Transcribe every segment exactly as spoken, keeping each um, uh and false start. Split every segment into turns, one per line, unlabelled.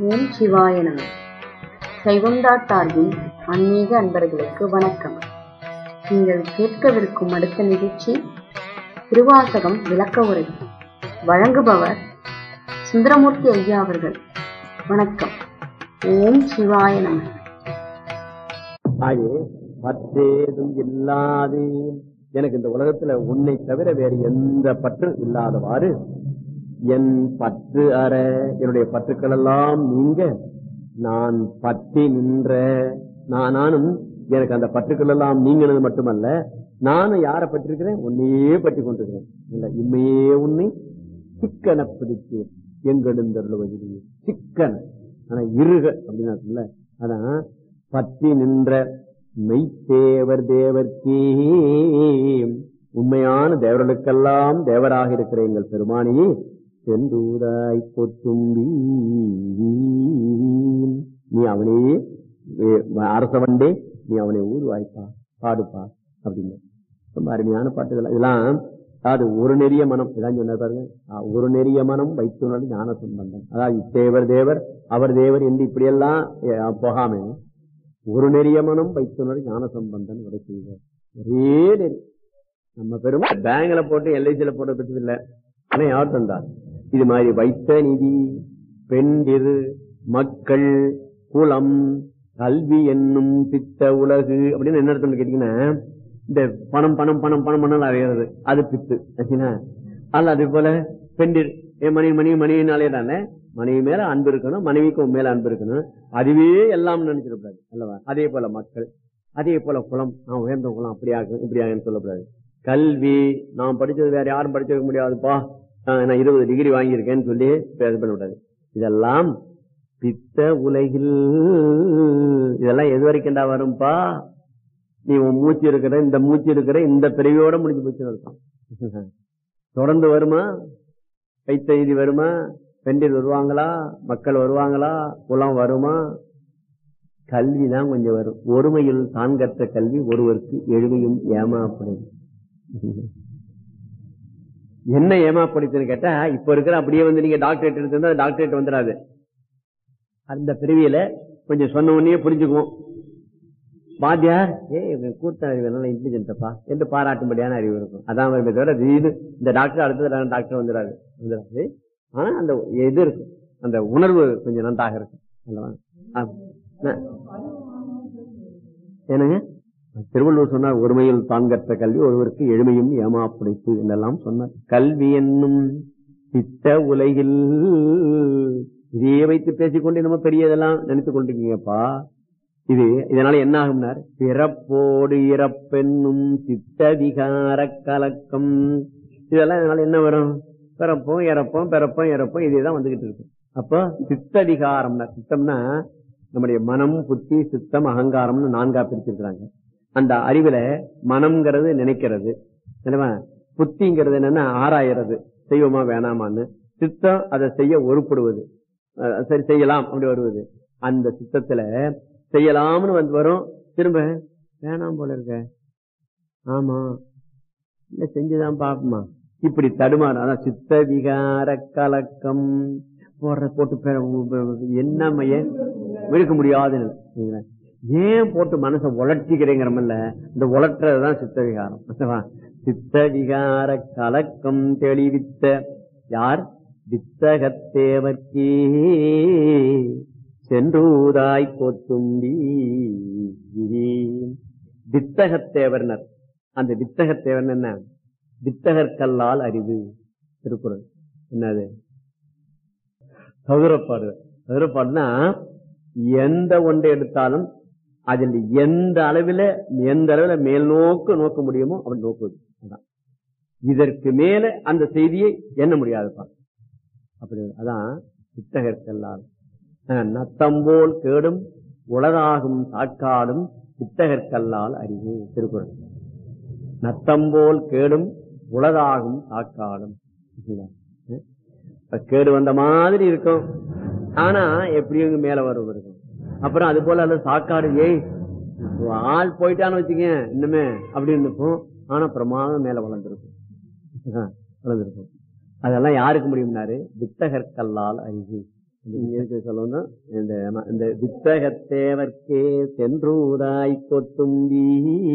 ஓம் சிவாய நம. சைவம்டாட் சார்பில் ஆன்மீக அன்பர்களுக்கு வணக்கம். நீங்கள் கேட்கவிருக்கும் அடுத்த நிகழ்ச்சி திருவாசகம் விளக்க உரை. வழங்குபவர் சுந்தரமூர்த்தி ஐயா அவர்கள். வணக்கம். ஓம் சிவாய நம.
ஆயே பற்றேதும் இல்லாது எனக்கு இந்த உலகத்துல உன்னை தவிர வேறு எந்த பற்று இல்லாதவாறு என் பற்று அற என்னுடைய பற்றுக்கள் எல்லாம் நீங்க நான் பற்றி நின்ற நானும் எனக்கு அந்த பற்றுக்கள் எல்லாம் நீங்கினது மட்டுமல்ல, நானும் யாரை பற்றிருக்கிறேன்? உன்னையே பற்றி கொண்டிருக்கிறேன். இல்ல இம்மையே உன்னை சிக்கன பிடித்து எங்கெடுந்தருள்வதிலேயே சிக்கன ஆனா இருக அப்படின்னா அதான் பற்றி நின்ற மெய்த்தேவர் தேவர்க்கே உண்மையான தேவர்களுக்கெல்லாம் தேவராக இருக்கிற எங்கள் பெருமானியே சென்றூராய் கொத்தும்பி நீ அவனே அரசவண்டே நீ அவனை ஊர்வாய்ப்பா பாடுப்பா அப்படின்னு ரொம்ப அருமையான பாட்டுகள். இதெல்லாம் அதாவது ஒரு நெறிய மனம் இதான் சொன்ன பாருங்க. ஒரு நெறிய மனம் வைத்துணர்வு ஞான சம்பந்தம். அதாவது இத்தேவர் தேவர் அவர் தேவர் என்று இப்படியெல்லாம் போகாம ஒரு நெறிய மனம் வைத்துணர்வு ஞான சம்பந்தம் உரை செய்வார். ஒரே நெறி நம்ம பெரும் பேங்க்ல போட்டு எல்ஐசியில போட்ட பற்றி இல்லை. ஆனா யார் தந்தார்? இது மாதிரி வைத்த நிதி பெண்டிரு மக்கள் குலம் கல்வி என்னும் பித்த உலகு அப்படின்னு என்ன அர்த்தம் கேட்டீங்கன்னா, இந்த பணம் பணம் பணம் பணம் பண்ணலாம் அறையிறது அது பித்து அல்ல. அதே போல பெண்டிர் மணி மணி மணினாலே தானே மனைவி மேல அன்பு இருக்கணும், மனைவிக்கும் மேல அன்பு இருக்கணும், அதுவே எல்லாம் நினைச்சிடக்கூடாது அல்லவா. அதே போல மக்கள், அதே போல குலம், நான் உயர்ந்த குலம் அப்படியாக இப்படியாகன்னு சொல்லக்கூடாது. கல்வி நான் படிச்சது வேற யாரும் படிச்சிருக்க முடியாதுப்பா, நான் இருபது டிகிரி வாங்கியிருக்கேன்னு சொல்லி இது பண்ண விடாது. இதெல்லாம் பித்த உலகில் இதெல்லாம் எது வரைக்கும்டா வரும்பா? நீ உன் மூச்சு இருக்கிற இந்த மூச்சு இருக்கிற இந்த பிறவியோட முடிஞ்சு போச்சுன்னு இருக்கும். தொடர்ந்து வருமா? வைத்த இது வருமா? பெண்டில் வருவாங்களா? மக்கள் வருவாங்களா? குலம் வருமா? கல்விதான் கொஞ்சம் வரும். ஒருமையில் தான் கற்ற கல்வி ஒருவருக்கு எழுமையும் ஏமாப்படும். என்ன ஏமாப்படுத்துன்னு கேட்டா, இப்ப இருக்கிற அப்படியே வந்து நீங்க டாக்டரேட் எடுத்திருந்தா டாக்டரேட் வந்துடாது. அந்த பிரிவியில கொஞ்சம் சொன்ன உடனே புரிஞ்சுக்குவோம். வாத்தியார் ஏ கூட்ட அறிவு நல்லா இன்டெலிஜென்ட்டப்பா என்று பாராட்டும்படியான அறிவு இருக்கும். அதான் வருமே தவிர இது இந்த டாக்டர் அடுத்தது டாக்டர் வந்துடாது வந்துடாது ஆனா அந்த இது இருக்கும், அந்த உணர்வு கொஞ்சம் நன்றாக இருக்கும் அல்லவா. என்னங்க திருவள்ளுவர் சொன்னார், ஒருமையில் தான் கற்ற கல்வி ஒருவருக்கு எழுமையும் ஏமாப்புடைத்து என்றெல்லாம் சொன்னார். கல்வி என்னும் பித்த உலகில் இதையே வைத்து பேசிக்கொண்டு நம்ம பெரியதெல்லாம் நினைத்துக் கொண்டிருக்கீங்கப்பா. இது இதனால என்ன ஆகும்னார், பிறப்போடு இறப்பென்னும் சித்த விகார கலக்கம். இதெல்லாம் இதனால என்ன வரும்? பிறப்போம் இறப்போம் பிறப்போம் இறப்போம் இதேதான் வந்துகிட்டு இருக்கு. அப்போ சித்த விகாரம்னா, சித்தம்னா நம்முடைய மனம் புத்தி சித்தம் அகங்காரம்னு நான்கா பிரிச்சிருக்கிறாங்க. அந்த அறிவுல மனம்ங்கிறது நினைக்கிறது, புத்திங்கிறது என்னன்னா ஆராயறது செய்வோமா வேணாமான்னு, சித்தம் அதை செய்ய ஒருப்படுவது, சரி செய்யலாம் அப்படி வருவது. அந்த சித்தத்துல செய்யலாம்னு வந்து வரும், திரும்ப வேணாம் போல இருக்க, ஆமா இல்ல செஞ்சுதான் பாப்போமா, இப்படி தடுமாறு. அதான் சித்த விகார கலக்கம். போடுற போட்டு என்ன மைய விழுக்க முடியாது. ஏன் போட்டு மனசை உலர்த்திக்கிறேங்கிறமல்ல, இந்த உலற்றதான் சித்த விகாரம். சித்த விகார கலக்கம் தெளிவித்த யார்? வித்தகத்தேவர்க்கே சென்றூதாய் கொத்தும்பி. வித்தகத்தேவர்னர். அந்த வித்தகத்தேவர் என்ன? வித்தகற்கல்லால் அறிவு. திருக்குறள் என்னது? சதுரப்பாடு. சதுரப்பாடுனா எந்த ஒன்றை எடுத்தாலும் அதில் எந்த அளவில் எந்த அளவில் மேல் நோக்கு நோக்க முடியுமோ அப்படி நோக்குவது. இதற்கு மேல அந்த செய்தியை எண்ண முடியாதுப்பா அப்படி. அதான் வித்தகற்கல்லால். நத்தம்போல் கேடும் உலகாகும் சாக்காடும் வித்தகற்கல்லால் அறிவு. திருக்குறள். நத்தம்போல் கேடும் உலகாகும் சாக்காடும். கேடு வந்த மாதிரி இருக்கும், ஆனா எப்படியும் மேல வரும் இருக்கும். அப்புறம் அது போல அல்ல சாக்காடு, ஏய் ஆள் போயிட்டான்னு வச்சுக்க இன்னுமே அப்படின்னு இருக்கும், ஆனா பிரமாதம் மேல வளர்ந்துருக்கும் வளர்ந்துருக்கும். அதெல்லாம் யாருக்கு முடியும்னாரு? வித்தகற்கல்லால் அறிவு. எதுக்கு சொல்லணும், இந்த இந்த வித்தகத்தேவர்க்கே சென்றூராய் கொத்தும்பி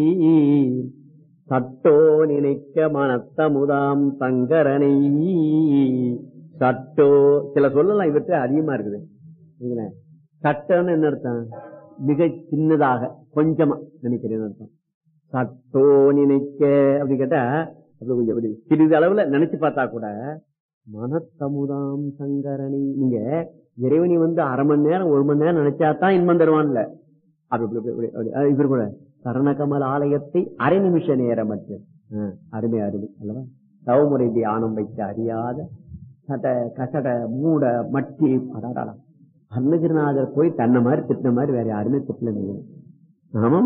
சட்டோ நினைக்க மனத்தமுதாம் சங்கரனை. சட்டோ சில சொல்லலாம் இவற்றை அதிகமா இருக்குது. சட்டன்னு என்ன அர்த்தம்? மிக சின்னதாக கொஞ்சமா நினைக்கிறேன்னு அர்த்தம். சட்டோ நினைக்க அப்படி கேட்டா அப்படி கொஞ்சம் சிறிது அளவுல நினைச்சு பார்த்தா கூட மனத்தமுதாம் சங்கரணி. நீங்க இறைவனி வந்து அரை மணி நேரம் ஒரு மணி நேரம் நினைச்சாதான் இன்பம் தருவான்ல. அப்படி இவர் கூட சரணகமல் ஆலயத்தை அரை நிமிஷ நேரம் மற்ற அருமை அருமை அல்லவா. தவமுறை தியானம் வைக்க அறியாத சட கசட மூட மட்டி அடாடா அருணகிரிநாதர் போய் தன்னை மாதிரி திட்டின மாதிரி வேற யாருமே திட்டல. ஆமா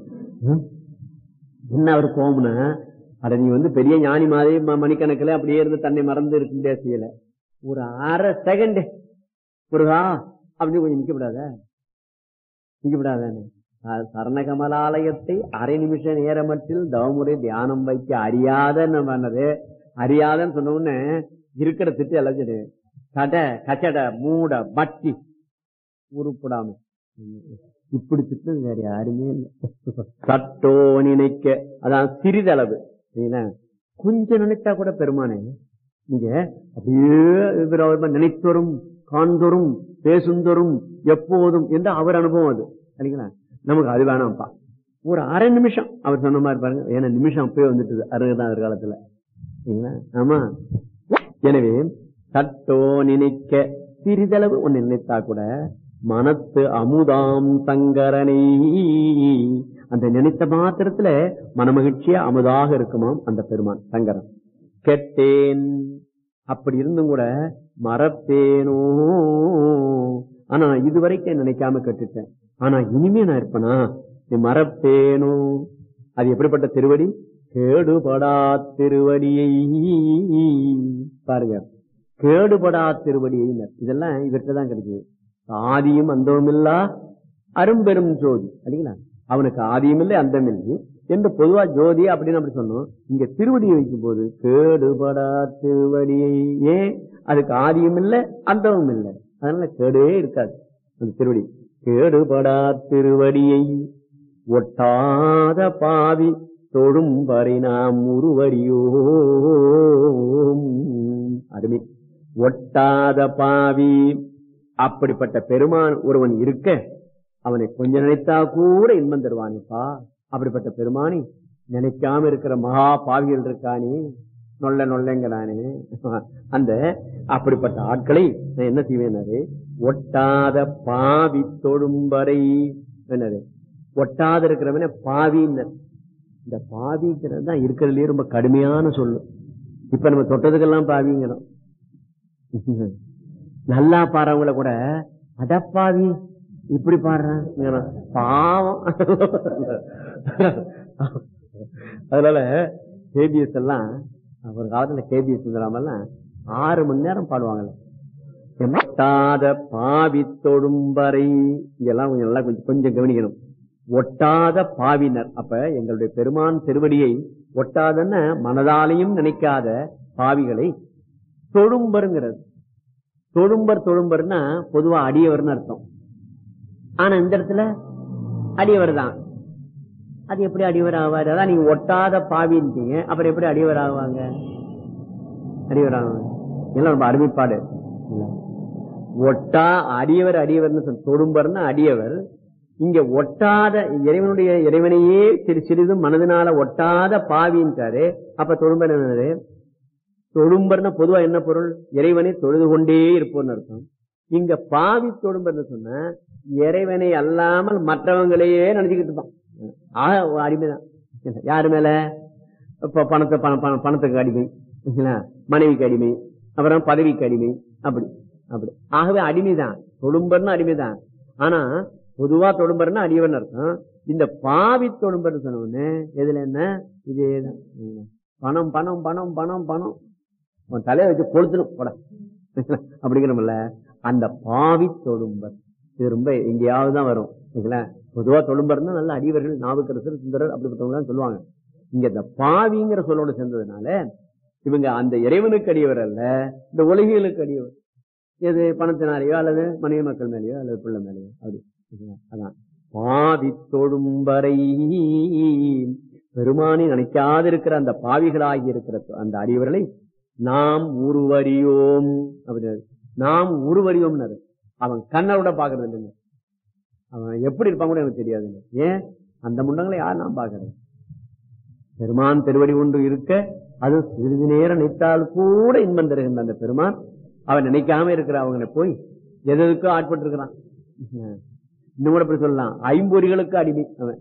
என்ன அவர் கோம்னா, அட நீ வந்து பெரிய ஞானி மாதிரி மணிக்கணக்கில் அப்படியே இருந்து தன்னை மறந்து இருக்க செய்யல. ஒரு அரை செகண்ட் முருகா அப்படின்னு கொஞ்சம் நிக்கப்படாத நிக்கப்படாதானே. சரணகமலாலயத்தை அரை நிமிஷ நேரமட்டில் தவமுறை தியானம் வைக்க அறியாதன்னு பண்ணது. அறியாதன்னு சொன்ன உடனே இருக்கிற திட்டு எல்லாம் கடை கச்சட மூட மட்டி உருப்படாம இப்படி திட்டு வேற யாருமே இல்லை. சட்டோ நினைக்க அதான் சிறிதளவு கொஞ்சம் நினைச்சா கூட பெருமானே நீங்க அப்படியே நினைத்தோறும் காண்தோறும் பேசுந்தோறும் எப்போதும் என்று அவர் அனுபவம் அது இல்லைங்களா. நமக்கு அது வேணாம்ப்பா. ஒரு அரை நிமிஷம் அவர் சொன்ன மாதிரி பாருங்க. ஏன்னா நிமிஷம் அப்பயே வந்துட்டு அருகதான் ஒரு காலத்துல இல்லைங்களா. ஆமா. எனவே சட்டோ நினைக்க சிறிதளவு ஒன்னு நினைத்தா கூட மனத்து அமுதாம் சங்கரனை. அந்த நினைத்த மாத்திரத்துல மனமகிழ்ச்சியா அமுதாக இருக்குமாம் அந்த பெருமான் சங்கரன். கெட்டேன் அப்படி இருந்தும் கூட மறப்பேனோ. ஆனா இதுவரைக்கும் நினைக்காம கெட்டுட்டேன். ஆனா இனிமே நான் இருப்பேனா மறப்பேனோ. அது எப்படிப்பட்ட திருவடி? கேடுபடா திருவடியை பாருங்க. கேடுபடா திருவடியை இதெல்லாம் இவர்கிட்டதான் கிடைக்குது. ஆதியும் அந்தமும் இல்லா அரும்பெரும் ஜோதி இல்லைங்களா. அவனுக்கு ஆதியும் இல்லை அந்தம் இல்லை என்று பொதுவா ஜோதி அப்படின்னு அப்படி சொன்னோம். இங்க திருவடியை வைக்கும் போது கேடுபடா திருவடியை. ஏன்? அதுக்கு ஆதியும் இல்லை அந்தமும் இல்லை, அதனால கேடே இருக்காது அந்த திருவடி. கேடுபடா திருவடியை ஒட்டாத பாவி தொடும் வரை நாம் உருவடியோ. அருமை. ஒட்டாத பாவி அப்படிப்பட்ட பெருமான் ஒருவன் இருக்க அவனை கொஞ்சம் நினைத்தா கூட இன்பம் தருவானேப்பா. அப்படிப்பட்ட பெருமானி நினைக்காம இருக்கிற மகா பாவிகள் இருக்கானே, நொல்ல நொல்லைங்கிறானே. அந்த அப்படிப்பட்ட ஆட்களை நான் என்ன செய்வேனாரு? ஒட்டாத பாவி தொடும்பறை என்னது? ஒட்டாத இருக்கிறவன பாவின்னர். இந்த பாவிங்கிறது தான் இருக்கிறதுலயே ரொம்ப கடுமையான சொல்லு. இப்ப நம்ம தொட்டதுக்கெல்லாம் பாவிங்கிறோம். நல்லா பாடுறவங்கள கூட அடப்பாவி இப்படி பாடுறான் பாவம். அதனால கேபிஎஸ் எல்லாம் ஒரு காலத்துல கேபிஎஸ் எல்லாம் ஆறு மணி நேரம் பாடுவாங்கல்ல. ஒட்டாத பாவி தொடும்பறை இதெல்லாம் கொஞ்சம் நல்லா கொஞ்சம் கொஞ்சம் கவனிக்கணும். ஒட்டாத பாவினர். அப்ப எங்களுடைய பெருமான் திருவடியை ஒட்டாதன்னு மனதாலையும் நினைக்காத பாவிகளை தொடும்பருங்கிறது. தொடும்பர் தொடும்பர்னா பொதுவா அடியவர்னு அர்த்தம். ஆனா இந்த இடத்துல அடியவர் தான். அது எப்படி அடியவர் ஆவாரு? அதான் நீங்க ஒட்டாத பாவின்றீங்க, அப்புறம் எப்படி அடியவர் ஆவாங்க? அடியவர் ஆவாங்க எல்லாம் ரொம்ப அருமைப்பாடு. ஒட்டா அடியவர் அடியவர்னு சொல்ல. தொடும்பர்னா அடியவர். இங்க ஒட்டாத இறைவனுடைய இறைவனையே சிறு சிறிதும் மனதினால ஒட்டாத பாவின்றாரு. அப்ப தொடும்பர் என்னது? தொடும்பர்னா பொதுவா என்ன பொருள்? இறைவனை தொழுது கொண்டே இருப்போம்னு அர்த்தம். இங்க பாவி தொடும்பர்னு சொன்ன இறைவனை அல்லாமல் மற்றவங்களையே நினைச்சுக்கிட்டு இருப்பான். அடிமைதான். யாரு மேல? இப்ப பணத்தை பணத்துக்கு அடிமை, மனைவிக்கு அடிமை, அப்புறம் பதவிக்கு அடிமை, அப்படி அப்படி. ஆகவே அடிமைதான். தொடும்பர்னா அடிமைதான். ஆனா பொதுவா தொடும்பர்னா அடியவன் அர்த்தம். இந்த பாவி தொடும்பர் சொன்ன எதுல என்ன? இதேதான். பணம் பணம் பணம் பணம் பணம் தலையை வச்சு கொளுத்தணும் போட அப்படிங்கிறோம்ல. அந்த பாவி தொடும்பர் இது ரொம்ப எங்கேயாவதுதான் வரும். பொதுவா தொடும்பர்னா நல்ல அடியவர்கள், நாவுக்கரசர், சுந்தரர் அப்படிப்பட்டவங்க தான் சொல்லுவாங்க. இங்க இந்த பாவிங்கிற சொல்லோட சேர்ந்ததுனால இவங்க அந்த இறைவனுக்கு அடியவர் அல்ல, இந்த உலகிகளுக்கு அடியவர். எது பணத்தினாலேயோ அல்லது மனைவி மக்கள் மேலேயோ அல்லது பிள்ளை மேலேயோ அப்படி. அதான் பாவி தொழும்பரை பெருமானி நினைக்காதிருக்கிற அந்த பாவிகளாகி இருக்கிற அந்த அடியவர்களை நாம் உருவறியோம் அப்படின்னு. நாம் உருவறியோம்னாரு. அவன் கண்ணரோட பாக்குறது இல்லைங்க. அவன் எப்படி இருப்பான் கூட எனக்கு தெரியாதுங்க. ஏன் அந்த முண்டங்களை யார் நாம் பாக்குறது? பெருமான் திருவடி ஒன்று இருக்க அது சிறிது நேரம் நினைத்தால் கூட இன்பம் தருகின்ற அந்த பெருமான் அவன் நினைக்காம இருக்கிற அவங்களை போய் எதற்கோ ஆட்பட்டு இருக்கிறான். இன்னும் கூட இப்படி சொல்லலாம், ஐம்பொறிகளுக்கு அடிமை அவன்.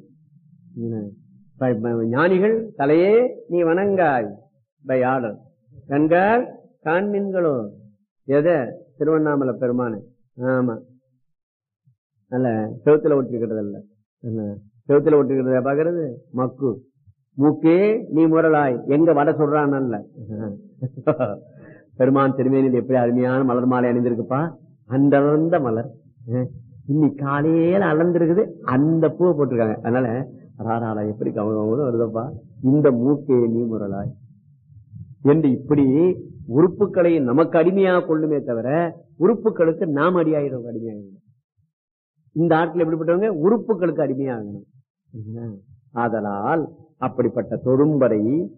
ஞானிகள் தலையே நீ வணங்காய் பை ஆர்டர், கண்கள் காண்மீன்களோ எத திருவண்ணாமலை பெருமானு. ஆமா, அல்ல செவத்துல ஒட்டிக்கிறது அல்ல, செவத்துல ஒட்டிக்கிறத பாக்குறது மக்கு. மூக்கே நீ முரலாய் எங்க வட சொல்றான் அல்ல. பெருமான் திருமேனியில் எப்படி அருமையான மலர் மாலை அணிந்திருக்குப்பா, அந்த அலர்ந்த மலர் இன்னைக்கு காலையில அலர்ந்திருக்குது, அந்த பூவை போட்டிருக்காங்க. அதனால ராராடா எப்படி கவனம் வருதப்பா, இந்த மூக்கே நீ முரலாய் என்று இப்படி உறுப்புகளை நமக்கு அடிமையாக கொள்ளுமே தவிர உறுப்புகளுக்கு நாம் அடியாயிடும், அடிமையாயிடும். இந்த ஆட்கள் எப்படிப்பட்டவங்க உறுப்புகளுக்கு அடிமையாகணும். ஆதலால் அப்படிப்பட்ட தொழும்பரை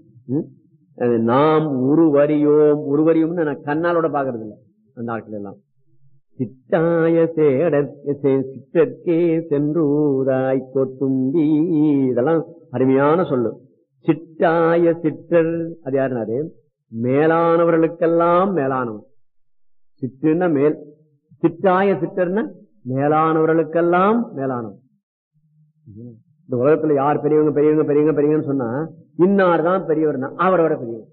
நாம் உருவறியோம். உருவறியோம்னு நான் கண்ணாலோட பாக்குறது இல்லை அந்த ஆட்கள் எல்லாம். சிட்டாய சிற்றற்கே சென்றூராய் கொத்தும்பி, இதெல்லாம் அருமையான சொல்லு. சிட்டாய சிற்றர் அது யாருனாரு? மேலானவர்களுக்கெல்லாம் மேலானவன். சிற்றுன்னா மேல், சிட்டாய சிற்றர்னா மேலானவர்களுக்கெல்லாம் மேலானவன். இந்த உலகத்துல யார் பெரியவங்க பெரியவங்க பெரியவங்க பெரியவங்கன்னு சொன்னா இன்னார் தான் பெரியவர்னா அவரோட பெரியவர்.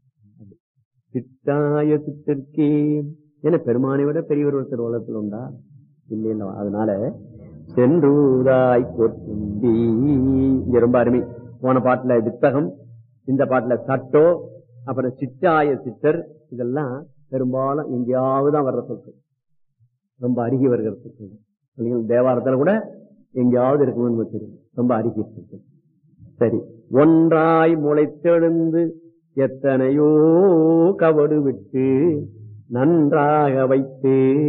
சிட்டாய சிற்றற்கே, ஏன்னா பெருமானை விட பெரியவர் ஒருத்தர் உலகத்தில் உண்டா? இல்லை. அதனால சென்றூராய் கொத்தும்பி இங்க ரொம்ப அருமை. போன பாட்டுல வித்தகம், இந்த பாட்டுல சட்டோ, அப்புறம் சிட்டாய சித்தர், இதெல்லாம் பெரும்பாலும் எங்கேயாவதுதான் வர்ற சொற்கள், ரொம்ப அருகி வருகிற சொற்கள். தேவாரத்துல கூட எங்கேயாவது இருக்குன்னு தெரியும், ரொம்ப அருகி இருக்கு. சரி, ஒன்றாய் முளைத்தெழுந்து எத்தனையோ கவடு விட்டு நன்றாக வைத்து,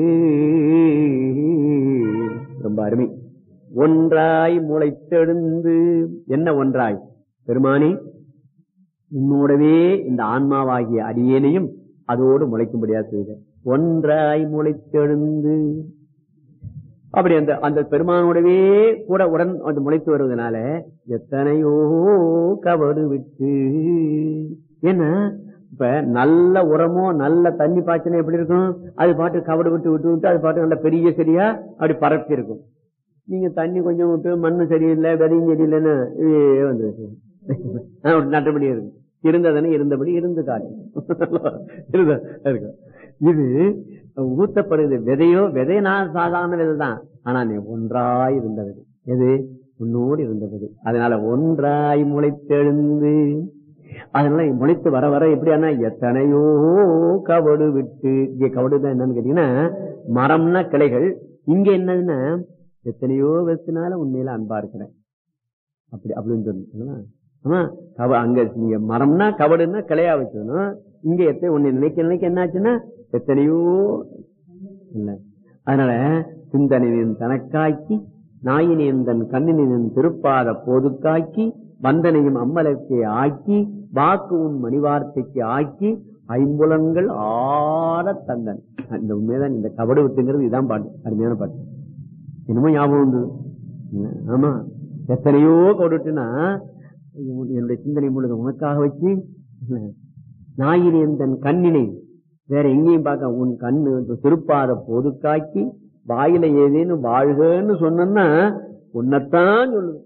ரொம்ப அருமை. ஒன்றாய் முளைத்தெழுந்து, என்ன ஒன்றாய்? பெருமானி உன்னோடவே இந்த ஆன்மாவாகிய அடியேனையும் அதோடு முளைக்கும்படியா செய்த. ஒன்றாய் முளைத்தெழுந்து அப்படி அந்த அந்த பெருமானோடவே கூட உடன் முளைத்து வருவதனால எத்தனையோ கவடு விட்டு. ஏன்னா இப்ப நல்ல உரமோ நல்ல தண்ணி பாய்ச்சினா எப்படி இருக்கும்? அது பாட்டு கவடு விட்டு விட்டு விட்டு அது பாட்டு நல்ல பெரிய செடியா அப்படி பரப்பி இருக்கும். நீங்க தண்ணி கொஞ்சம் விட்டு மண்ணு சரியில்லை விதையும் சரியில்லைன்னு வந்து நட்டபடி இருக்கு. இருந்ததுன்னு இருந்தபடி இருந்து காட்டு இருக்கு. இது ஊத்தப்படுது விதையோ, விதை நான் சாதாரண விதை தான், ஆனா நீ ஒன்றாய் இருந்த விதை. எது? உன்னோடு இருந்த விதை. அதனால ஒன்றாய் முளைத்தெழுந்து, அதனால முளைத்து வர வர எப்படியானா எத்தனையோ கவடு விட்டு. இங்க கவடு தான் என்னன்னு கேட்டீங்கன்னா மரம்னா கிளைகள், இங்க என்னதுன்னா எத்தனையோ வருஷனால உண்மையில அன்பா இருக்கிறேன் அப்படி அப்படின்னு சொன்னா. ஆமா, அங்க நீங்க மரம்னா கவடுன்னா கிளையா வச்சுக்கணும். இங்க எத்தனை ஒண்ணு நினைக்க நினைக்க என்ன ஆச்சுன்னா எத்தனையோ இல்ல. அதனால சிந்தனையின் தனக்காக்கி நாயினேன் தன் கண்ணினின் திருப்பாத போதுக்காக்கி வந்தனையும் அம்மலத்தை ஆக்கி வாக்கு உன் மணிவார்த்தைக்கு ஆக்கி ஐம்புலன்கள் ஆட தந்தன். இந்த உண்மைதான் இந்த கபடு விட்டுங்கிறது இதான் பாட்டு, அருமையான பாட்டு. என்னமோ ஞாபகம் வந்தது. ஆமா, எத்தனையோ கபடு விட்டுனா என்னுடைய சிந்தனை முழுக்க உனக்காக வச்சு நாயினேன் தன் கண்ணினை வேற எங்கேயும் பார்க்க உன் கண்ணு திருப்பாத பொதுக்காக்கி வாயில ஏதேன்னு வாழ்கன்னு சொன்னா உன்னைத்தான் சொல்லுது.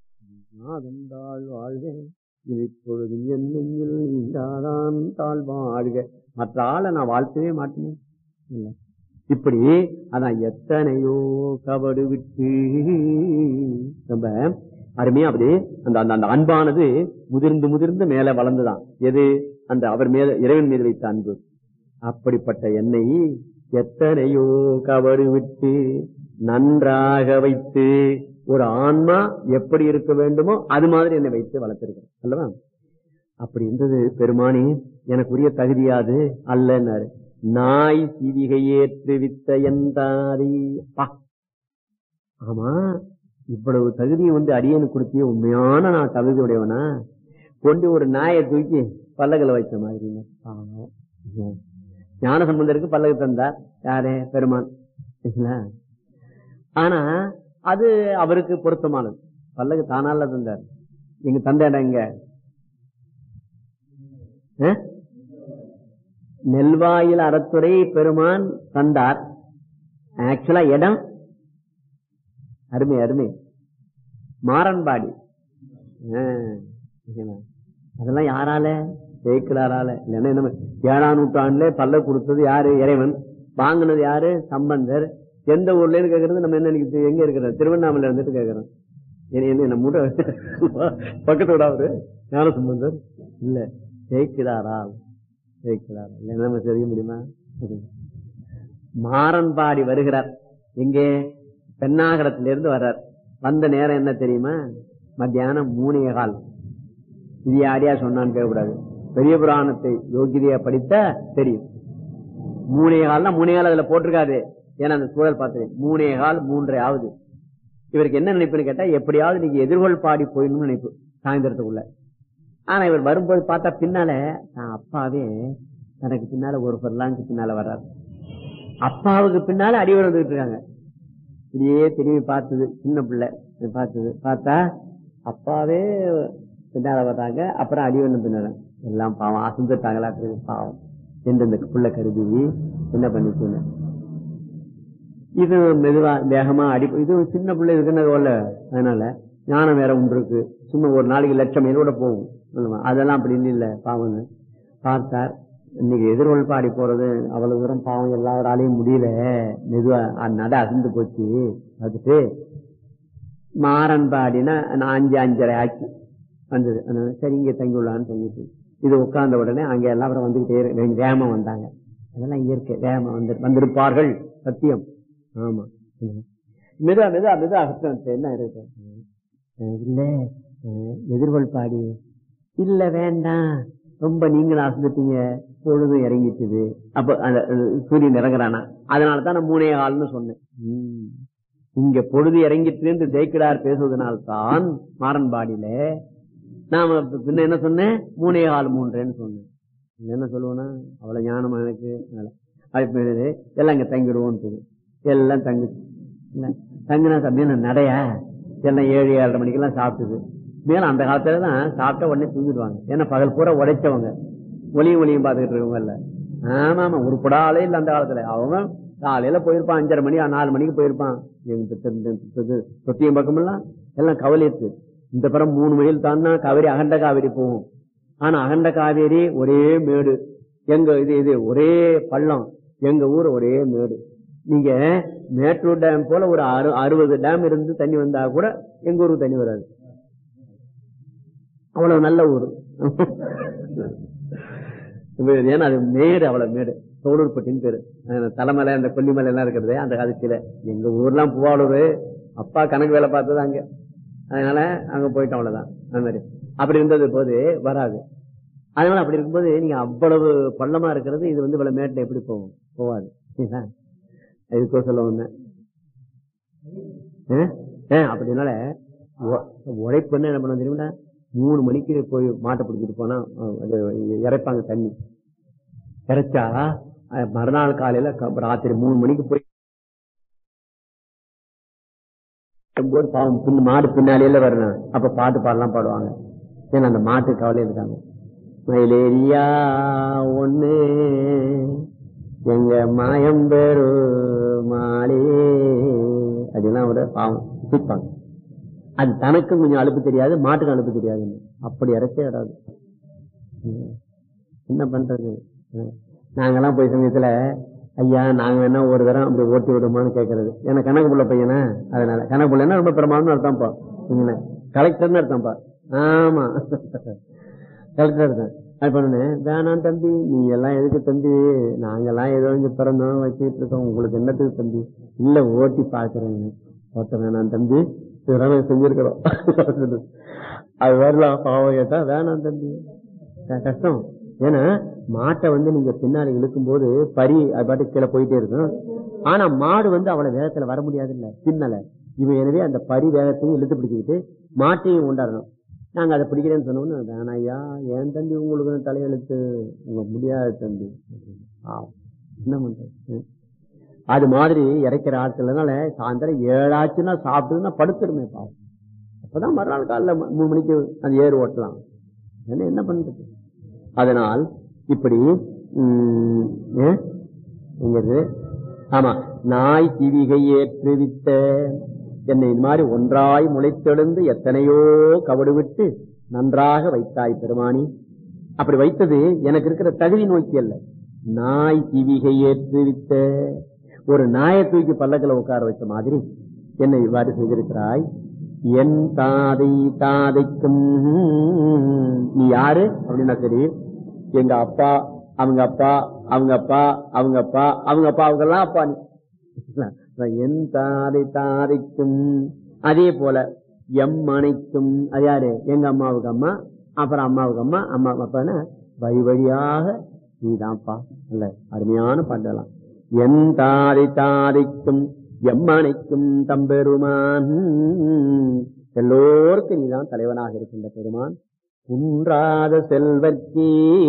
வாழ்க இப்பொழுது என்னையில் தாழ் வாழ்க, மற்ற ஆளை நான் வாழ்த்தவே மாட்டேன். இல்ல இப்படி அதான் எத்தனையோ கபடு விட்டு. ரொம்ப அருமையா அப்படி அந்த அந்த அன்பானது முதிர்ந்து முதிர்ந்து மேல வளர்ந்துதான். எது? அந்த அவர் மேல இறைவன் மீது வைத்த அன்பு. அப்படிப்பட்ட என்னை எத்தனையோ கவடு விட்டு நன்றாக வைத்து, ஒரு ஆன்மா எப்படி இருக்க வேண்டுமோ அது மாதிரி என்னை வைத்து வளர்த்திருக்கேன் அல்லவா? அப்படி இருந்தது பெருமானி, எனக்கு உரிய தகுதியாது அல்லன்னாரு. நாய் சிவிகையேற்று வித்த எந்தாரி. ஆமா, இவ்வளவு தகுதியை வந்து அடியனுக்கு கொடுத்திய உண்மையான நான் தகுதி உடையவனா? கொண்டு ஒரு நாயை தூக்கி பல்லக்கில் வைத்த மாதிரி. ஞான சம்பந்தருக்கு பல்லக்கு தந்தார் யாரே? பெருமான். ஆனா அது அவருக்கு பொருத்தமானது. பல்லக்கு தானால தந்தார். எங்க தந்த இடம் எங்க? நெல்வாயில் அறத்துறை பெருமான் தந்தார். ஆக்சுவலா இடம் அருமை அருமை மாறன்பாடி. அதெல்லாம் யாரால? ஜெயிக்கிறாரால. இல்லைன்னா என்ன? ஏழாம் நூற்றாண்டுல பல்ல கொடுத்தது யாரு? இறைவன். வாங்கினது யாரு? சம்பந்தர். எந்த ஊர்ல இருந்து கேட்கறது? நம்ம என்ன எங்க இருக்கிறோம்? திருவண்ணாமலை இருந்துட்டு கேட்கறோம். என்ன மூட பக்கத்து விட அவரு ஞான சம்பந்தர் இல்ல. ஜெயிக்கிறாரா? ஜெயிக்கிறாரா? இல்லைன்னா நம்ம தெரிய முடியுமா? மாறன்பாடி வருகிறார். எங்கே? பெண்ணாகரத்திலிருந்து வர்றார். வந்த நேரம் என்ன தெரியுமா? மத்தியானம் மூணே கால். இது யாரையா சொன்னான்னு கேட்கக்கூடாது. பெரிய புராணத்தை யோகிதையா படித்தா தெரியும். மூணே கால்னா மூணே கால் அதுல போட்டிருக்காது. ஏன்னா அந்த சூழல் பார்த்து மூணே கால் மூன்றரை ஆகுது. இவருக்கு என்ன நினைப்புன்னு கேட்டா, எப்படியாவது நீங்க எதிர்கொள் பாடி போயிடணும்னு நினைப்பு சாயந்தரத்துக்குள்ள. ஆனா இவர் வரும்போது பார்த்தா பின்னால நான் அப்பாவே தனக்கு பின்னால ஒரு பொருளாங்க பின்னால வர்றாரு. அப்பாவுக்கு பின்னால அடிவர் வந்துகிட்டு இருக்காங்க. இப்படியே திரும்பி பார்த்தது சின்ன பிள்ளை பார்த்தது. பார்த்தா அப்பாவே பின்னால வர்றாங்க. அப்புறம் அடிவன் பின்னால எல்லாம் பாவம் அசந்துட்டாங்களா பாவம் என்று இந்த பிள்ளை கருதி என்ன பண்ணிச்சுன்னு இது மெதுவா வேகமா அடி. இது சின்ன பிள்ளை இருக்குன்னு போல. அதனால ஞானம் வேற ஒன்று இருக்கு. சும்மா ஒரு நாளைக்கு லட்சம் மைல் கூட போகும். அதெல்லாம் அப்படின்னு இல்லை. பாவங்க பார்த்தார். இன்னைக்கு எதிர்கொள் பாடி போறது அவ்வளவு தூரம் பாவம் எல்லாராலையும் முடியல. மெதுவா நட அசந்து போச்சு. அதுக்கு மாறன் பாடினா நான் அஞ்சு அஞ்சரை ஆச்சு வந்தது. சரி இங்க தங்கி உள்ளான்னு சொல்லிட்டு இது உட்கார்ந்த உடனே அங்க எல்லாரும் வந்துகிட்டே வேகமா வந்தாங்க. அதெல்லாம் இயற்கை. வேகமா வந்து வந்திருப்பார்கள் சத்தியம். ஆமா, மெதுவா மெதுவா மெதுவா என்ன இருக்கு? இல்ல எதிர்கொள் பாடி இல்ல வேண்டாம், ரொம்ப நீங்களும் அசந்துட்டீங்க, பொழுதும் இறங்கிட்டுது. அப்ப அந்த சூரியன் இறங்குறானா, அதனாலதான் நான் மூணே கால்னு சொன்னேன். இங்க பொழுது இறங்கிட்டு ஜெயிக்கிறார் பேசுவதனால்தான் மாறன்பாடியில நாம பின்ன என்ன சொன்னேன்? மூணே கால் மூன்றேன்னு சொன்னேன். என்ன சொல்லுவேன்னா அவ்வளவு ஞானம் எனக்கு. எல்லாம் இங்க தங்கிடுவோம். எல்லாம் தங்கு தங்கினா அப்படின்னா நடையா எல்லாம் ஏழு ஏழரை மணிக்கெல்லாம் சாப்பிட்டுது. மேலும் அந்த காலத்துல தான் சாப்பிட்டா உடனே தூங்கிடுவாங்க. ஏன்னா பகல் பூரா உடைச்சவங்க, ஒளியும் ஒளியும் பார்த்துக்கிட்டு இருக்கவங்க இல்ல. ஆமா ஆமா, ஒரு படாலே இல்லை அந்த காலத்துல. அவங்க காலையில போயிருப்பான், அஞ்சரை மணி நாலு மணிக்கு போயிருப்பான். தொட்டியம் பக்கம் எல்லாம் எல்லாம் கவலையத்து. இந்த பிறம் மூணு மைல் தான்னா காவேரி, அகண்ட காவேரி போகும். ஆனா அகண்ட காவேரி ஒரே மேடு. எங்க இது இது ஒரே பள்ளம். எங்க ஊர் ஒரே மேடு. நீங்க மேட்டூர் டேம் போல ஒரு அறு அறுபது டேம் இருந்து தண்ணி வந்தா கூட எங்க ஊருக்கு தண்ணி வராது. அவ்வளவு நல்ல ஊரு. ஏன்னா அது மேடு, அவ்வளவு மேடு. தோளூர்பட்டின்னு பேரு. தலைமலை அந்த கொல்லிமலை எல்லாம் இருக்கிறது அந்த காலத்துல. எங்க ஊர்லாம் புவாளூர். அப்பா கணக்கு வேலை பார்த்தது அங்க. அதனால அங்க போயிட்டோம். அவ்வளவுதான். அந்த மாதிரி அப்படி இருந்தது போது வராது. அதனால அப்படி இருக்கும்போது நீங்க அவ்வளவு பள்ளமா இருக்கிறது, இது வந்து இவ்வளவு மேட்டில் எப்படி போகும்? போவாது. இதுக்கோ சொல்ல வந்தேன். அப்படினால உழைப்புன்னு என்ன பண்ண தெரியுமா? மூணு மணிக்கு போய் மாட்டை பிடிச்சிட்டு போனா இறைப்பாங்க தண்ணி. இறைச்சா மறுநாள் காலையில ராத்திரி மூணு மணிக்கு போய் பாவம் பின் மாடு பின்னாலேயே வரணும். அப்ப பாட்டு பாடலாம் பாடுவாங்க. ஏன்னா அந்த மாட்டு கவலை இருக்காங்க. மயிலேரியா ஒண்ணு எங்க மாயம்பெரு மாலே அப்படின்னா ஒரு பாவம் சிப்பாங்க. அது தனக்கும் கொஞ்சம் அலுப்பு தெரியாது, மாட்டுக்கு அலுப்பு தெரியாது. அப்படி இறச்சே இடாது. என்ன பண்றது? நாங்கெல்லாம் போய் சமயத்துல ஐயா நாங்க வேணா ஒரு தரம் அப்படி ஓட்டி விடுமான்னு கேட்கறது. ஏன்னா கணக்கு புள்ள பையனா, அதனால கணக்கு புள்ளன்னா ரொம்ப பிரமாதம்னு அர்த்தம்ப்பா. கலெக்டர்னு அர்த்தம்ப்பா. ஆமா, கலெக்டர் தான். அது பண்ணுனேன். வேணாம் தம்பி, நீ எல்லாம் எதுக்கு தம்பி, நாங்கெல்லாம் ஏதோ இங்க பிறந்தோம் வச்சுட்டு இருக்கோம், உங்களுக்கு என்னத்துக்கு தம்பி? இல்ல ஓட்டி பாக்குறேன்னு. ஓட்ட வேணாம் தம்பி, இதெல்லாம் செஞ்சிருக்கிறோம். அது வரலாம் பாவம் கேட்டா வேணாம் தம்பி, கஷ்டம். ஏன்னா மாட்டை வந்து நீங்க பின்னால இழுக்கும் போது பரி அது பாட்டு கீழே போயிட்டே இருக்கும். ஆனா மாடு வந்து அவ்வளவு வேகத்துல வர முடியாது இல்ல பின்னல. இவன் எனவே அந்த பரி வேகத்தையும் இழுத்து பிடிச்சுக்கிட்டு மாட்டையும் கொண்டாடணும். நாங்க அதை பிடிக்கிறேன்னு சொன்னோம்னு வேணாயா ஏன் தம்பி உங்களுக்கு தலையெழுத்து உங்க முடியாது தம்பி என்ன பண்றது. அது மாதிரி இறைக்கிற ஆட்கள்னால சாயந்தரம் ஏழாச்சுன்னா சாப்பிட்டுன்னா படுத்துருமே பாவம். அப்பதான் மறுநாள் காலைல மூணு மணிக்கு அந்த ஏறு ஓட்டலாம். என்ன பண்றது. அதனால் இப்படி ஆமா நாய் திவிகை ஏற்றுவித்த என்னை இது மாதிரி ஒன்றாய் முளைத்தெழுந்து எத்தனையோ கவடு விட்டு நன்றாக வைத்தாய் பெருமானி. அப்படி வைத்தது எனக்கு இருக்கிற தகுதி நோக்கி அல்ல. நாய் திவிகை ஏற்றுவித்த ஒரு நாயை தூக்கி பல்லக்கில் உட்கார வச்ச மாதிரி என்னை இவ்வாறு செய்திருக்கிறாய். என் தாதை தாதைக்கும் நீ யாரு அப்படின்னா சரி எங்க அப்பா அவங்க அப்பா அவங்க அப்பா அவங்க அப்பா அவங்க அப்பா அவங்கெல்லாம் அப்பா நீ. என் தாதை தாதைக்கும் அதே போல எம் அனைத்தும் அது யாரு எங்க அம்மாவுக்கு அம்மா அப்புறம் அம்மாவுக்கு அம்மா அம்மா அப்பான்னு வழி வழியாக நீதான்ப்பா. அல்ல அருமையான பாட்டெல்லாம். என் தாதை தாதைக்கும் எம்மனைக்கும் தம்பெருமான் எல்லோருக்கும் நீதான் தலைவனாக இருக்கின்ற பெருமான். குன்றாத செல்வர்க்கே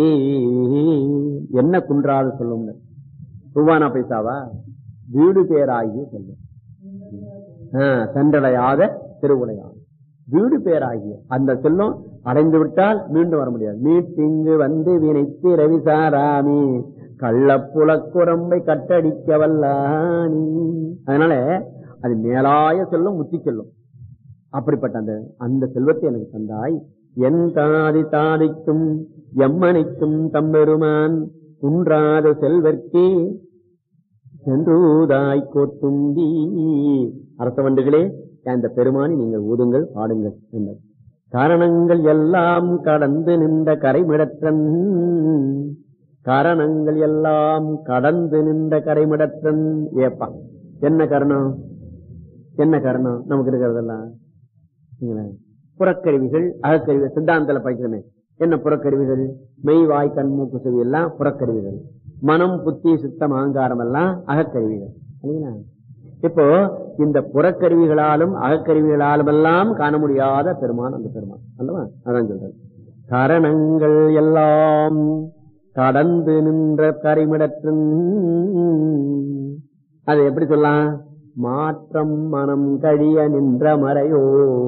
என்ன குன்றாத சொல்லும் ரூபானா பைசாவா வீடு பேராகிய செல்வம் தண்டடையாத திருவுடையான் வீடு பேராகிய அந்த செல்வம் அடைந்து விட்டால் மீண்டும் வர முடியாது. மீட்டிங்கு வந்து வினைத்து ரவிசாராமி கள்ளப்புலக்குரம்பை கட்டடிக்க வல்லானி. அதனால அது மேலாய செல்வம் முத்தி செல்லும். அப்படிப்பட்ட அந்த அந்த செல்வத்தை எனக்கு தந்தாய். என் தாதி தாதிக்கும் எம்மனைக்கும் தம்பெருமான் குன்றாத செல்வர்க்கே சென்றூதாய் கோத்தும்பி. அரச வண்டுகளே அந்த பெருமானி நீங்கள் ஊதுங்கள் பாடுங்கள் என்றார். காரணங்கள் எல்லாம் கடந்து நின்ற கரைமிடற்றன் காரணங்கள் எல்லாம் கடந்து நின்ற கரைமிடற்றன். ஏப்பா என்ன காரணம் என்ன காரணம் நமக்கு இருக்கிறதெல்லாம் புறக்கருவிகள் அகக்கருவிகள். சித்தாந்தல படிக்கிறமே என்ன புறக்கருவிகள் மெய் வாய் கண் மூக்கு செவி எல்லாம் புறக்கருவிகள். மனம் புத்தி சித்தம் அகங்காரம் எல்லாம் அகக்கருவிகள். இப்போ இந்த புறக்கருவிகளாலும் அகக்கருவிகளாலும் எல்லாம் காண முடியாத பெருமான் அந்த பெருமான் அல்லவா. அதான் சொல்றது காரணங்கள் எல்லாம் கடந்து நின்ற கரைமிடற்றின். அது எப்படி சொல்லலாம் மாற்றம் மனம் கழிய நின்ற மறையோ.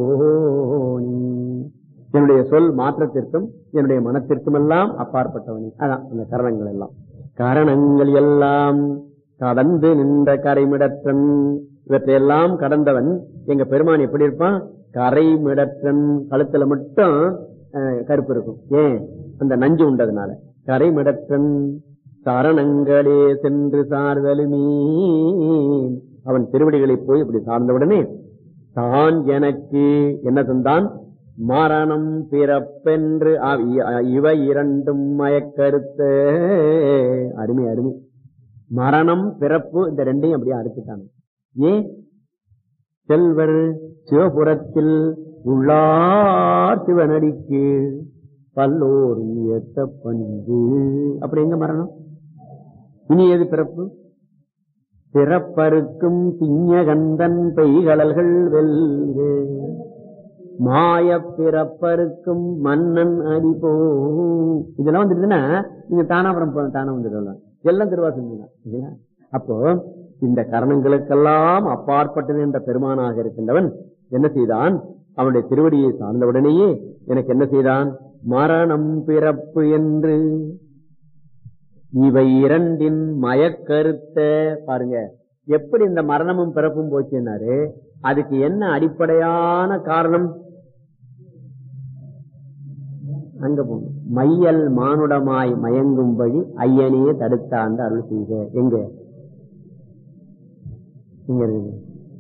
என்னுடைய சொல் மாற்றத்திற்கும் என்னுடைய மனத்திற்கும் எல்லாம் அப்பாற்பட்டவனி. அதான் அந்த காரணங்கள் எல்லாம் காரணங்கள் எல்லாம் கடந்து நின்ற கரைமிடற்றன். இவற்றையெல்லாம் கடந்தவன் எங்க பெருமான் எப்படி இருப்பான் கரைமிடற்றன். கழுத்துல மட்டும் கருப்பு இருக்கும். ஏன் அந்த நஞ்சு உண்டதுனால. கரைமிடற்றன் சரணங்களே சென்று சார்தலுமே. அவன் திருவடிகளை போய் இப்படி சார்ந்தவுடனே தான் எனக்கு என்ன தந்தான் மரணம் பிறப்பென்று இவை இரண்டும் மயக்கருத்த. அருமை அருமை. மரணம் பிறப்பு இந்த ரெண்டையும் அப்படியே அறுத்துட்டாங்க. ஏன் செல்வர் சிவபுரத்தில் உள்ளார் சிவனடிக்கு பல்லோரும் ஏத்த பணிந்து. அப்படி எங்க மரணம் இனி ஏது பிறப்பு. பிறப்பருக்கும் திஞ்சகந்தன் பெய்கடல்கள் வெல்கு மாய பிறப்பருக்கும் மன்னன் அடிப்போ. இதெல்லாம் வந்துட்டுன்னா நீங்க தானாபுரம் தானா வந்துடலாம் எல்லாம் திருவாசகம். அப்போ இந்த கரணங்களுக்கெல்லாம் அப்பாற்பட்டது என்ற பெருமானாக இருக்கின்றவன் என்ன செய்தான் அவனுடைய திருவடியை சார்ந்தவுடனேயே எனக்கு என்ன செய்தான் மரணம் பிறப்பு என்று இவை இரண்டின் மயக்கருத்த. பாருங்க எப்படி இந்த மரணமும் பிறப்பும் போச்சுன்னாரு. அதுக்கு என்ன அடிப்படையான காரணம் அங்க போகும். மையல் மானுடமாய் மயங்கும்படி ஐயனையே தடுத்தாண்டு அருள் செய்க. எங்க இங்க இருக்கு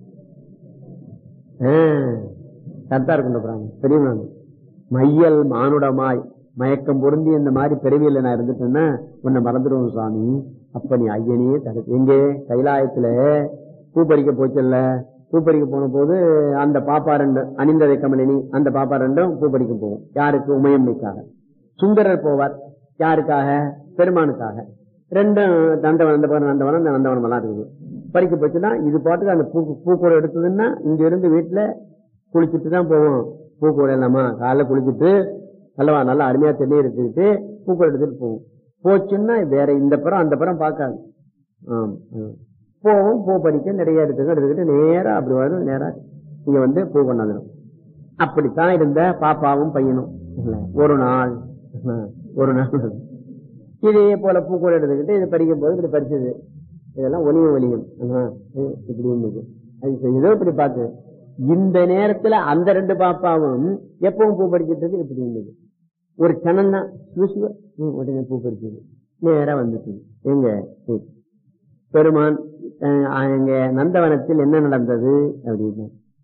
கர்த்தார் கொண்டு போறாங்க தெரியுமா. மையல் மானுடமாய் மயக்கம் பொருந்தி இந்த மாதிரி பிறவியில நான் இருந்துட்டேன்னா உன்னை மறந்துடுவோம் சுவாமி. அப்ப நீ ஐயனையே தடுத்து. எங்கே கைலாயத்துல பூ பறிக்க போச்சல்ல. பூ பறிக்க போன போது அந்த பாப்பா ரெண்டு அணிந்ததை கமலினி அந்த பாப்பா ரெண்டும் பூ பறிக்க போவோம். யாருக்கு உமையம்மைக்காக. சுந்தரர் போவார் யாருக்காக? பெருமானுக்காக. ரெண்டும் நந்தவனம் நந்தவனம் நந்தவனம் இந்த நந்தவனம் எல்லாம் இருக்குது. பறிக்க போச்சுன்னா இது பாட்டுக்கு அந்த பூ பூக்கூடை எடுத்ததுன்னா இங்க இருந்து வீட்டுல குளிச்சுட்டு தான் போவோம். பூக்கூடை இல்லாமா காலைல குளிச்சுட்டு நல்லவா நல்லா அருமையா தண்ணி எடுத்துக்கிட்டு பூக்கூடை எடுத்துட்டு போவோம். போச்சுன்னா வேற இந்த புறம் அந்த புறம் பார்க்காது. ஆமா போவோம். பூ பறிக்க நிறைய எடுத்துக்க எடுத்துக்கிட்டு நேரா அப்படி வரும். நேரா இங்க வந்து பூ கொண்டாந்துடும். அப்படித்தான் இருந்த பாப்பாவும் பையனும். ஒரு நாள் ஒரு நாள் இதே போல பூக்கூடை எடுத்துக்கிட்டு இது பறிக்கும் போது இப்படி பறிச்சது. இதெல்லாம் ஒலியும் ஒலியும் இப்படி இருந்தது. அது ஏதோ இப்படி பார்த்து இந்த நேரத்துல அந்த ரெண்டு பாப்பாவும் எப்பவும் பூ பறிச்சிட்டு இப்படி இருந்தது. ஒரு கணம் தான் உடனே பூ பறிச்சது. நேரா வந்துட்டு எங்க பெருமான் எங்க நந்தவனத்தில் என்ன நடந்தது அப்படின்னா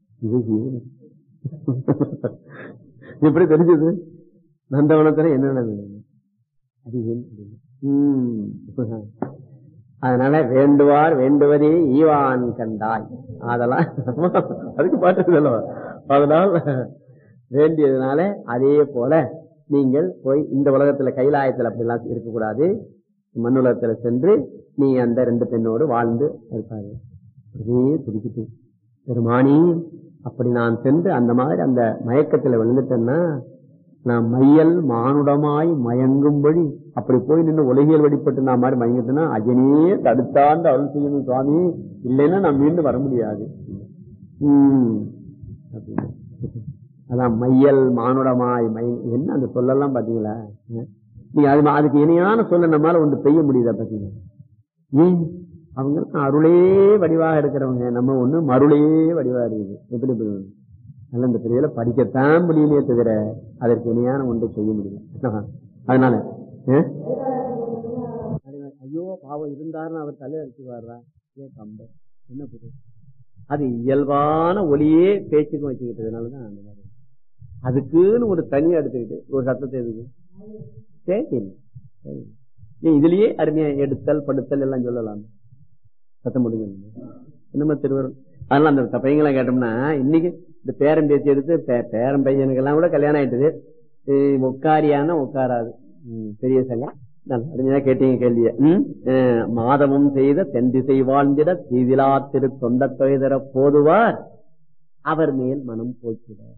எப்படி தெரிஞ்சது? நந்தவனத்துல என்ன நடந்தது? அதனால வேண்டுவார் வேண்டுவதே ஈவான் கண்டாய். அதெல்லாம் அதுக்கு பாட்டு. அதனால வேண்டியதுனால அதே போல நீங்கள் போய் இந்த உலகத்துல கைலாயத்தில் அப்படி எல்லாம் இருக்கக்கூடாது. மண்ணுலகத்துல சென்று நீ அந்த ரெண்டு பெண்ணோடு வாழ்ந்து இருப்பாரு. அப்படியே துடிக்கிட்டு பெருமானி அப்படி நான் சென்று அந்த மாதிரி அந்த மயக்கத்துல விழுந்துட்டேன்னா நான் மையல் மானுடமாய் மயங்கும்படி அப்படி போய் நின்று உலகியல் வழிபட்டு நான் மாதிரி மயங்கிட்டேன்னா அஜனே தடுத்தாண்டு அருள் செய்யணும் சுவாமி, இல்லைன்னா நான் மீண்டும் வர முடியாது. உம் அதான் மையல் மானுடமாய் மயங் என்ன அந்த சொல்லலாம் பாத்தீங்களா? நீங்க அது அதுக்கு இணையான சொல்ல நம்மளால ஒன்று செய்ய முடியுதா பாத்தீங்களா? ஏன் அவங்க அருளே வடிவாக இருக்கிறவங்க, நம்ம ஒண்ணு மருளே வடிவாக இருக்குது. எப்படி நல்ல இந்த பிரிவுல படிக்கத்தான் முடியலையே தவிர அதற்கு இணையான ஒன்றை செய்ய முடியல. அதனால ஐயோ பாவம் இருந்தாருன்னு அவர் தலை அடிச்சு வர்றா ஏன் கம்ப என்ன புரியுது? அது இயல்பான ஒலியே பேச்சுக்கும் வச்சுக்கிட்டதுனாலதான் அந்த மாதிரி. அதுக்குன்னு ஒரு தனியா எடுத்துக்கிட்டு ஒரு சத்தத்தை எதுக்கு சரி இதுலயே அருமையா எடுத்தல் படுத்தல் எல்லாம் சொல்லலாம். சத்தம் முடிஞ்சு என்னமா திருவரும். அதனால அந்த பையங்களாம் கேட்டோம்னா இன்னைக்கு இந்த பேரம் பேச்சு எடுத்து பேரம் பையனுக்கு எல்லாம் கூட கல்யாணம் ஆயிட்டுது. உட்காரியான உட்காராது. பெரிய சங்கம் நல்லா கேட்டீங்க கேள்விய. மாதவம் செய்த தென்திசை வாழ்ந்திட தீவிலா திரு தொண்ட தொகைதர போதுவார் அவர் மேல் மனம் போச்சுடார்.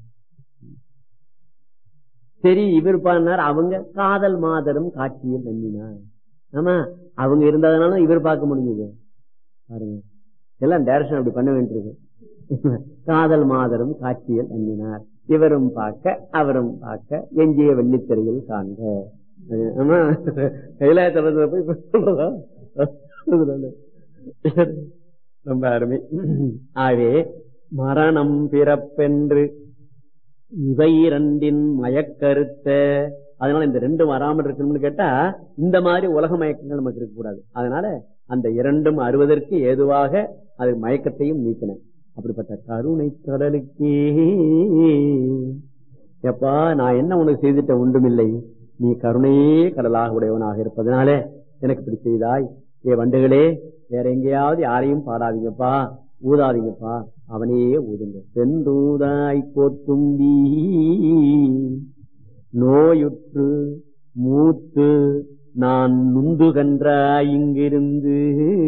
சரி இவர் பண்ணார் அவங்க காதல் மாதரும் காட்சியில் நம்பினார். ஆமா அவங்க இருந்ததுனால இவர் பார்க்க முடிஞ்சது பாருங்க. எல்லாம் டைரக்ஷன் அப்படி பண்ண வேண்டியிருக்கு. காதல் மாதரும் காட்சியில் நம்பினார். இவரும் பார்க்க அவரும் பார்க்க எஞ்சிய வெள்ளித்திரையில் காண்க. ஆமா கைலாயத்துல போய் சொல்றதா ரொம்ப அருமை. ஆகவே மரணம் பிறப்பென்று இவை இரண்டின் மயக்கருத்த. அதனால இந்த ரெண்டும் வராமல் இருக்கணும்னு கேட்டா இந்த மாதிரி உலக மயக்கங்கள் நமக்கு இருக்கக்கூடாது. அதனால அந்த இரண்டும் அறுவதற்கு ஏதுவாக அது மயக்கத்தையும் நீக்கின. அப்படிப்பட்ட கருணை கடலுக்கே எப்பா நான் என்ன உனக்கு செய்துட்ட ஒன்றுமில்லை, நீ கருணையே கடலாக உடையவனாக இருப்பதனால எனக்கு இப்படி செய்தாய். ஏ வண்டுகளே வேற எங்கேயாவது யாரையும் பாடாதீங்கப்பா, ஊதாதீங்கப்பா, அவனையே ஊதுங்க. சென்றூதாய் கோத்தும்பி நோயுற்று மூத்து நான் நுந்துகன்றாய் இங்கிருந்து,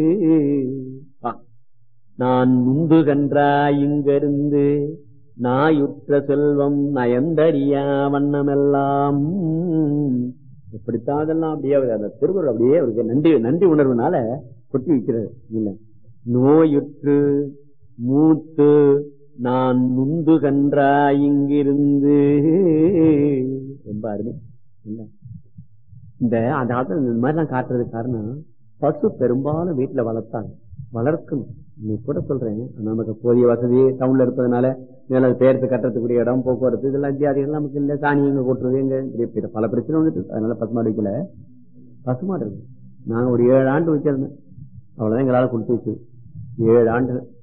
நான் நுந்துகன்றாய் இங்கிருந்து நாயுற்ற செல்வம் நயந்தறியா வண்ணமெல்லாம். எப்படித்தான் அதெல்லாம் அப்படியே அந்த திருக்குறள் அப்படியே அவருக்கு நன்றி நன்றி உணர்வுனால கொட்டி வைக்கிறது இல்ல. நோயுற்று மூத்து நான் நுந்துகன்றாய் இங்கிருந்து ரொம்ப அருமை இல்ல. இந்த அந்த காலத்துல இந்த மாதிரிலாம் காட்டுறதுக்கு காரணம் பசு பெரும்பாலும் வீட்டுல வளர்த்தாங்க, வளர்க்கணும். நீ கூட சொல்றேன் நமக்கு போதிய வசதி டவுன்ல இருப்பதனால மேல பெயர்த்து கட்டுறதுக்குரிய இடம் போக்குவரத்து இதெல்லாம் அதிகம் நமக்கு இல்ல. சாணி எங்க கொட்டுறது எங்க பல பிரச்சனை வந்துட்டு. அதனால பசுமாடு வைக்கல. பசுமாடு இருக்கு. நாங்க ஒரு ஏழு ஆண்டு வச்சிருந்தேன். அவ்வளவுதான் எங்களால கொடுத்து வச்சு ஏழு ஆண்டு